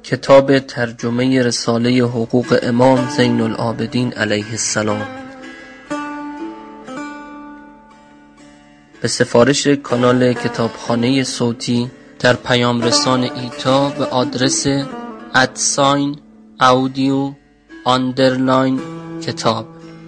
کتاب ترجمه رساله حقوق امام زین العابدین علیه السلام به سفارش کانال کتابخانه صوتی در پیام رسان ایتا به آدرس @audio_کتاب.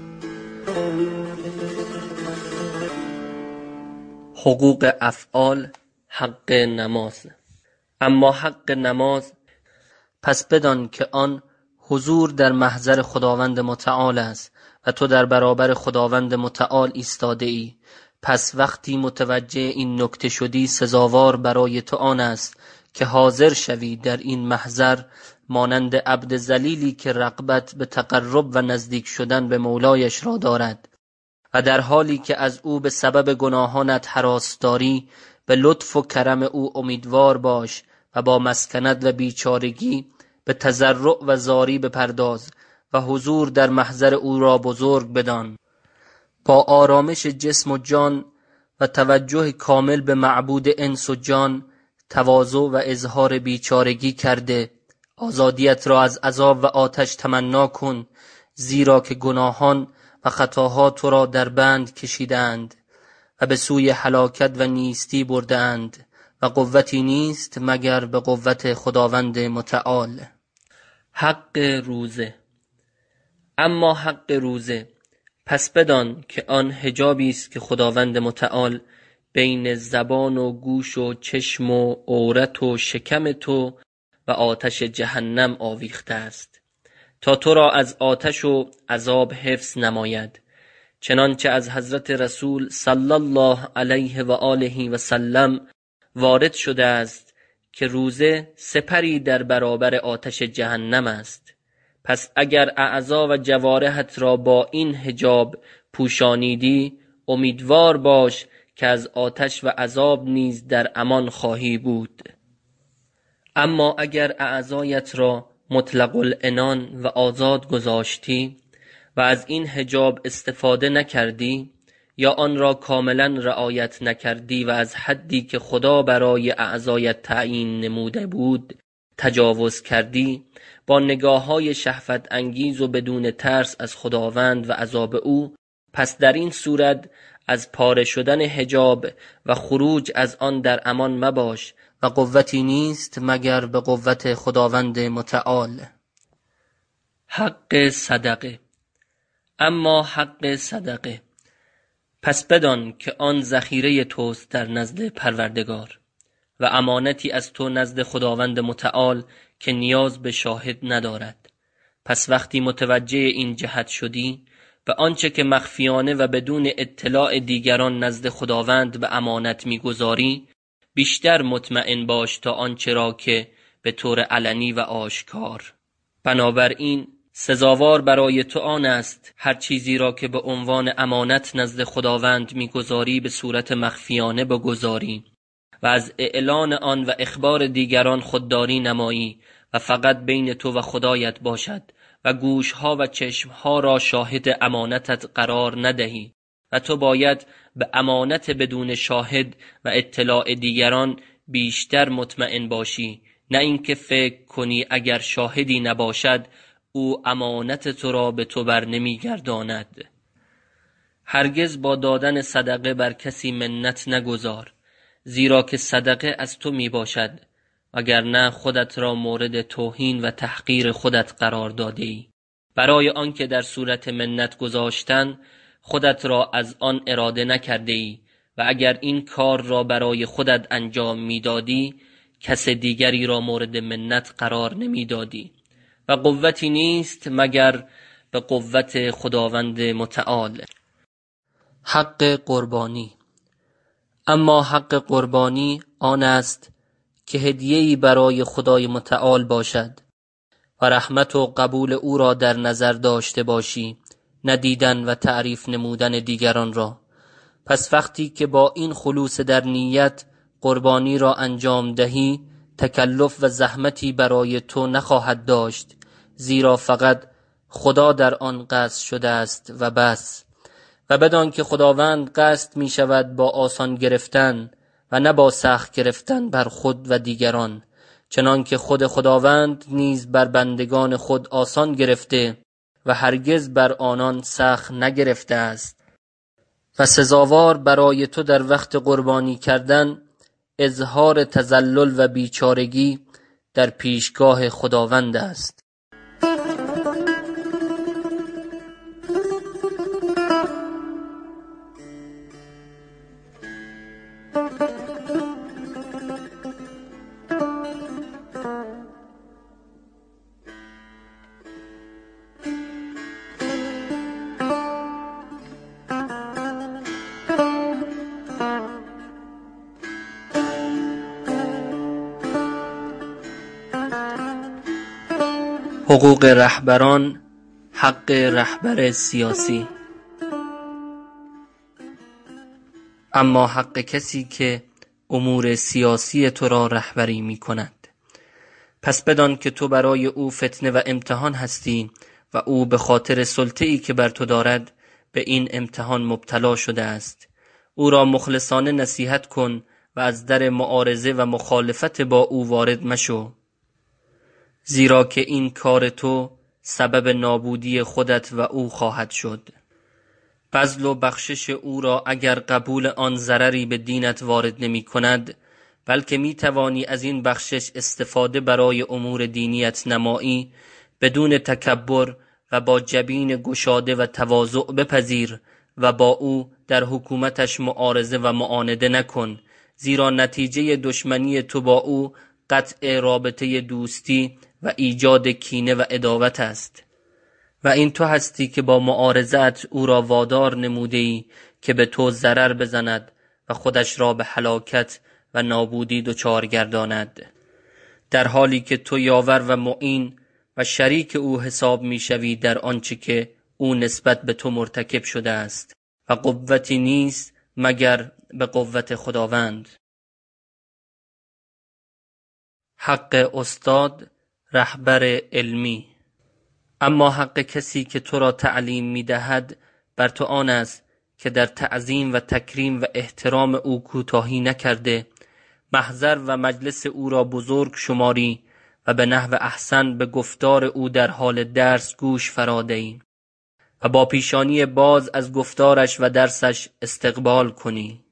حقوق افعال، حق نماز. اما حق نماز، پس بدان که آن حضور در محضر خداوند متعال است و تو در برابر خداوند متعال ایستاده ای. پس وقتی متوجه این نکته شدی، سزاوار برای تو آن است که حاضر شوی در این محضر، مانند عبد ذلیلی که رغبت به تقرب و نزدیک شدن به مولایش را دارد و در حالی که از او به سبب گناهانت هراس داری، به لطف و کرم او امیدوار باش و با مسکنت و بیچارگی به تضرع و زاری بپرداز و حضور در محضر او را بزرگ بدان. با آرامش جسم و جان و توجه کامل به معبود انس و جان، تواضع و اظهار بیچارگی کرده، آزادیت را از عذاب و آتش تمنا کن، زیرا که گناهان و خطاها تو را در بند کشیدند و به سوی هلاکت و نیستی بردند و قوتی نیست مگر به قوت خداوند متعال. حق روزه. اما حق روزه، پس بدان که آن حجابی است که خداوند متعال بین زبان و گوش و چشم و عورت و شکم تو و آتش جهنم آویخته است، تا تو را از آتش و عذاب حفظ نماید. چنانچه از حضرت رسول صلی الله علیه و آله و سلم وارد شده است که روزه سپری در برابر آتش جهنم است. پس اگر اعضا و جوارحت را با این حجاب پوشانیدی، امیدوار باش که از آتش و عذاب نیز در امان خواهی بود. اما اگر اعضایت را مطلق العنان و آزاد گذاشتی و از این حجاب استفاده نکردی یا آن را کاملا رعایت نکردی و از حدی که خدا برای اعضایت تعیین نموده بود تجاوز کردی، با نگاه‌های شهوت انگیز و بدون ترس از خداوند و عذاب او، پس در این صورت از پاره شدن حجاب و خروج از آن در امان مباش و قوتی نیست مگر به قوت خداوند متعال. حق صدقه. اما حق صدقه، پس بدان که آن ذخیره توست در نزد پروردگار و امانتی از تو نزد خداوند متعال که نیاز به شاهد ندارد. پس وقتی متوجه این جهت شدی، و آنچه که مخفیانه و بدون اطلاع دیگران نزد خداوند به امانت می‌گذاری، بیشتر مطمئن باش تا آنچه را که به طور علنی و آشکار. بنابراین سزاوار برای تو آن است هر چیزی را که به عنوان امانت نزد خداوند می‌گذاری به صورت مخفیانه بگذاری و از اعلان آن و اخبار دیگران خودداری نمایی و فقط بین تو و خدایت باشد و گوشها و چشمها را شاهد امانتت قرار ندهی و تو باید به امانت بدون شاهد و اطلاع دیگران بیشتر مطمئن باشی، نه اینکه فکر کنی اگر شاهدی نباشد او امانت تو را به تو بر نمیگرداند. هرگز با دادن صدقه بر کسی منت نگذار، زیرا که صدقه از تو می باشد، وگرنه خودت را مورد توهین و تحقیر خودت قرار داده ای. برای آنکه در صورت منت گذاشتن خودت را از آن اراده نکرده ای و اگر این کار را برای خودت انجام می دادی، کس دیگری را مورد منت قرار نمی دادی و قوتی نیست مگر به قوت خداوند متعال. حق قربانی. اما حق قربانی آن است که هدیه‌ای برای خدای متعال باشد و رحمت و قبول او را در نظر داشته باشی، ندیدن و تعریف نمودن دیگران را. پس وقتی که با این خلوص در نیت قربانی را انجام دهی، تکلف و زحمتی برای تو نخواهد داشت، زیرا فقط خدا در آن قصد شده است و بس. و بدان که خداوند قصد می شود با آسان گرفتن و نه با سخت گرفتن بر خود و دیگران، چنانکه خود خداوند نیز بر بندگان خود آسان گرفته و هرگز بر آنان سخت نگرفته است و سزاوار برای تو در وقت قربانی کردن اظهار تذلل و بیچارگی در پیشگاه خداوند است. حقوق رهبران، حق رهبر سیاسی. اما حق کسی که امور سیاسی تو را رهبری می کند. پس بدان که تو برای او فتنه و امتحان هستی و او به خاطر سلطه‌ای که بر تو دارد به این امتحان مبتلا شده است. او را مخلصانه نصیحت کن و از در معارضه و مخالفت با او وارد مشو، زیرا که این کار تو سبب نابودی خودت و او خواهد شد. بذل و بخشش او را اگر قبول آن ضرری به دینت وارد نمی کند، بلکه می توانی از این بخشش استفاده برای امور دینیت نمایی، بدون تکبر و با جبین گشاده و تواضع بپذیر و با او در حکومتش معارضه و معانده نکن، زیرا نتیجه دشمنی تو با او قطع رابطه دوستی و ایجاد کینه و عداوت است. و این تو هستی که با معارضت او را وادار نموده‌ای که به تو ضرر بزند و خودش را به هلاکت و نابودی دچار گرداند، در حالی که تو یاور و معین و شریک او حساب می‌شوی در آنچه که او نسبت به تو مرتکب شده است و قوتی نیست مگر به قوت خداوند. حق استاد، رهبر علمی. اما حق کسی که تو را تعلیم می‌دهد بر تو آن است که در تعظیم و تکریم و احترام او کوتاهی نکرده، محضر و مجلس او را بزرگ شماری و به نحو احسن به گفتار او در حال درس گوش فراده‌ای و با پیشانی باز از گفتارش و درسش استقبال کنی.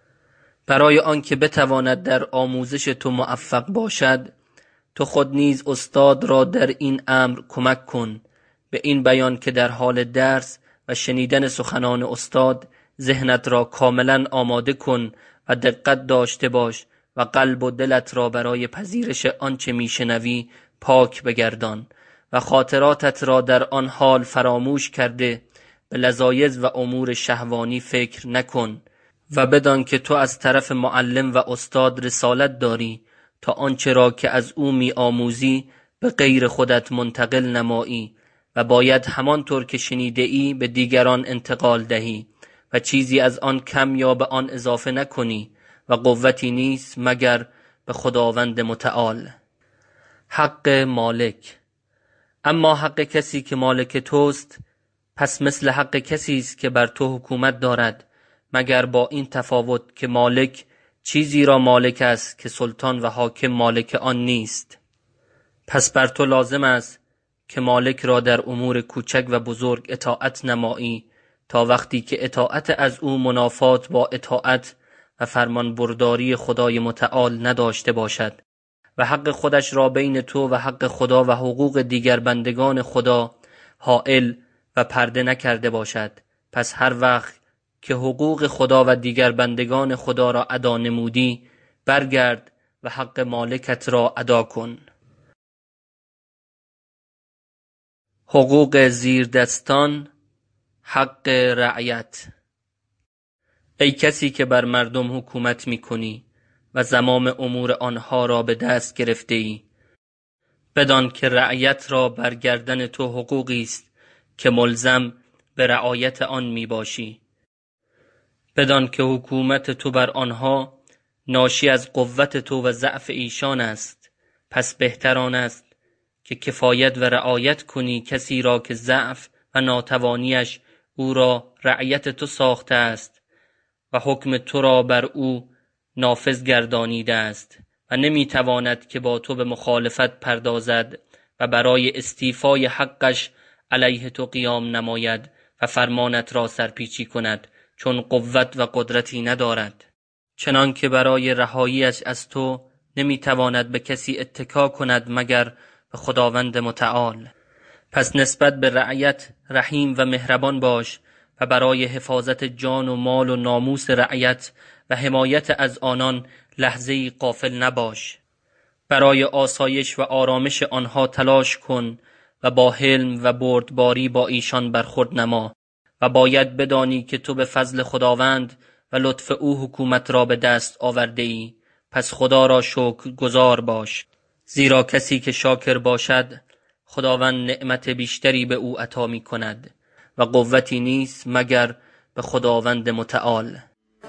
برای آنکه بتواند در آموزش تو موفق باشد، تو خود نیز استاد را در این امر کمک کن، به این بیان که در حال درس و شنیدن سخنان استاد ذهنت را کاملا آماده کن و دقت داشته باش و قلب و دلت را برای پذیرش آنچه میشنوی پاک بگردان و خاطراتت را در آن حال فراموش کرده به لذایذ و امور شهوانی فکر نکن و بدان که تو از طرف معلم و استاد رسالت داری تا آنچه را که از او می آموزی به غیر خودت منتقل نمایی و باید همانطور که شنیده ای به دیگران انتقال دهی و چیزی از آن کم یا به آن اضافه نکنی و قوتی نیست مگر به خداوند متعال. حق مالک. اما حق کسی که مالک توست پس مثل حق کسی است که بر تو حکومت دارد، مگر با این تفاوت که مالک چیزی را مالک است که سلطان و حاکم مالک آن نیست. پس بر تو لازم است که مالک را در امور کوچک و بزرگ اطاعت نمایی تا وقتی که اطاعت از او منافات با اطاعت و فرمان برداری خدای متعال نداشته باشد و حق خودش را بین تو و حق خدا و حقوق دیگر بندگان خدا حائل و پرده نکرده باشد. پس هر وقت که حقوق خدا و دیگر بندگان خدا را ادا نمودی، برگرد و حق مالکت را ادا کن. حقوق زیردستان، حق رعیت. ای کسی که بر مردم حکومت می کنی و زمام امور آنها را به دست گرفته ای، بدان که رعیت را بر گردن تو حقوقی است که ملزم به رعایت آن می باشی. بدان که حکومت تو بر آنها ناشی از قوت تو و ضعف ایشان است، پس بهتر آن است که کفایت و رعایت کنی کسی را که ضعف و ناتوانیش او را رعیت تو ساخته است و حکم تو را بر او نافذ گردانیده است و نمیتواند که با تو به مخالفت پردازد و برای استیفای حقش علیه تو قیام نماید و فرمانت را سرپیچی کند، چون قوت و قدرتی ندارد. چنان که برای رهاییش از تو نمیتواند به کسی اتکا کند مگر به خداوند متعال. پس نسبت به رعیت رحیم و مهربان باش و برای حفاظت جان و مال و ناموس رعیت و حمایت از آنان لحظه‌ای غافل نباش. برای آسایش و آرامش آنها تلاش کن و با حلم و بردباری با ایشان برخورد نما و باید بدانی که تو به فضل خداوند و لطف او حکومت را به دست آورده ای. پس خدا را شکر گزار باش، زیرا کسی که شاکر باشد خداوند نعمت بیشتری به او عطا می کند و قوتی نیست مگر به خداوند متعال.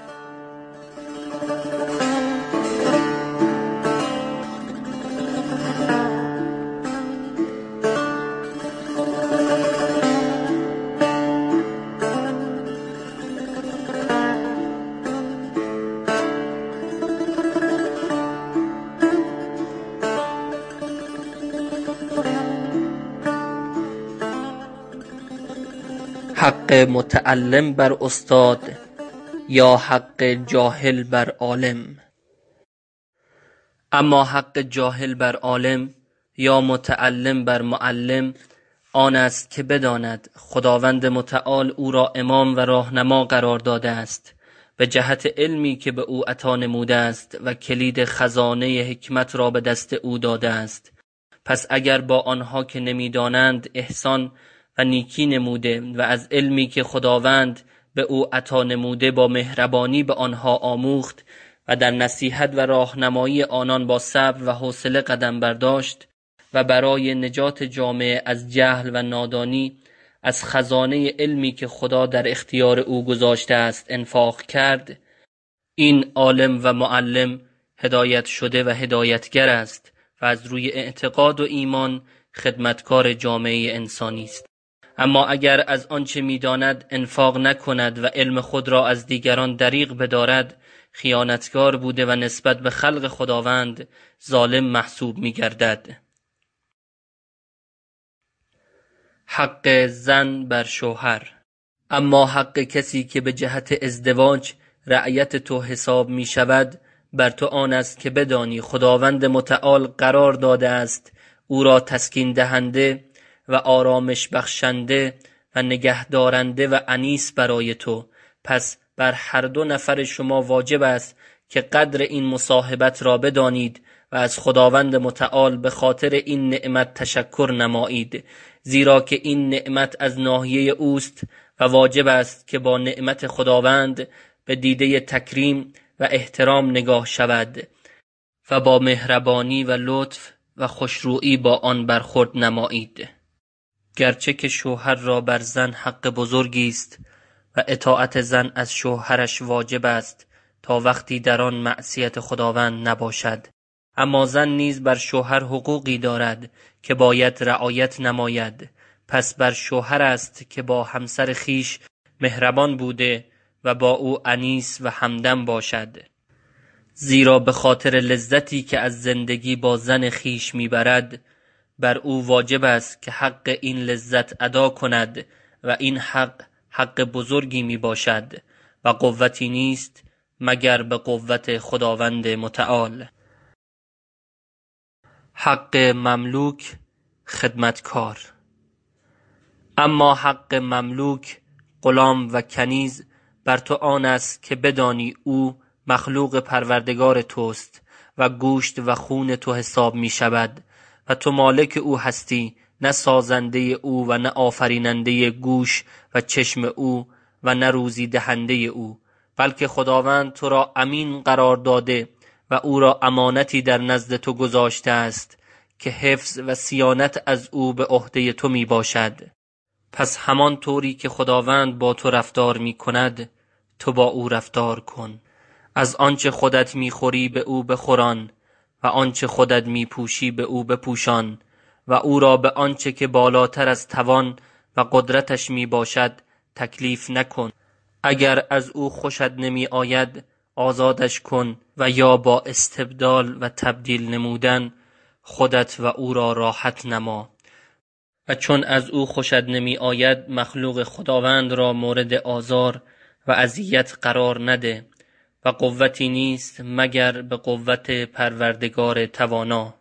حق متعلم بر استاد یا حق جاهل بر عالم؟ اما حق جاهل بر عالم یا متعلم بر معلم آن است که بداند خداوند متعال او را امام و راهنما قرار داده است به جهت علمی که به او عطا نموده است و کلید خزانه حکمت را به دست او داده است. پس اگر با آنها که نمیدانند احسان و نیکی نموده و از علمی که خداوند به او عطا نموده با مهربانی به آنها آموخت و در نصیحت و راهنمایی آنان با صبر و حوصله قدم برداشت و برای نجات جامعه از جهل و نادانی از خزانه علمی که خدا در اختیار او گذاشته است انفاق کرد، این عالم و معلم هدایت شده و هدایتگر است و از روی اعتقاد و ایمان خدمتکار جامعه انسانی است. اما اگر از آنچه می‌داند انفاق نکند و علم خود را از دیگران دریغ بدارد، خیانتکار بوده و نسبت به خلق خداوند ظالم محسوب می‌گردد. حق زن بر شوهر. اما حق کسی که به جهت ازدواج رعیت تو حساب می شود بر تو آن است که بدانی خداوند متعال قرار داده است او را تسکین دهنده و آرامش بخشنده و نگهدارنده و انیس برای تو. پس بر هر دو نفر شما واجب است که قدر این مصاحبت را بدانید و از خداوند متعال به خاطر این نعمت تشکر نمایید، زیرا که این نعمت از ناحیه اوست و واجب است که با نعمت خداوند به دیده تکریم و احترام نگاه شود و با مهربانی و لطف و خوشرویی با آن برخورد نمایید. گرچه که شوهر را بر زن حق بزرگی است و اطاعت زن از شوهرش واجب است تا وقتی در آن معصیت خداوند نباشد، اما زن نیز بر شوهر حقوقی دارد که باید رعایت نماید. پس بر شوهر است که با همسر خیش مهربان بوده و با او انیس و همدم باشد، زیرا به خاطر لذتی که از زندگی با زن خیش میبرد بر او واجب است که حق این لذت ادا کند و این حق بزرگی می باشد و قوتی نیست مگر به قوت خداوند متعال. حق مملوک خدمتکار. اما حق مملوک غلام و کنیز بر تو آن است که بدانی او مخلوق پروردگار توست و گوشت و خون تو حساب می شود و تو مالک او هستی، نه سازنده او و نه آفریننده گوش و چشم او و نه روزی دهنده او، بلکه خداوند تو را امین قرار داده و او را امانتی در نزد تو گذاشته است که حفظ و صیانت از او به عهده تو می باشد. پس همان طوری که خداوند با تو رفتار می کند تو با او رفتار کن. از آنچه خودت می خوری به او بخوران و آنچه خودت می پوشی به او بپوشان و او را به آنچه که بالاتر از توان و قدرتش می باشد تکلیف نکن. اگر از او خوشت نمی آید آزادش کن و یا با استبدال و تبدیل نمودن خودت و او را راحت نما. و چون از او خوشت نمی آید مخلوق خداوند را مورد آزار و اذیت قرار نده و قوتی نیست مگر به قوت پروردگار توانا.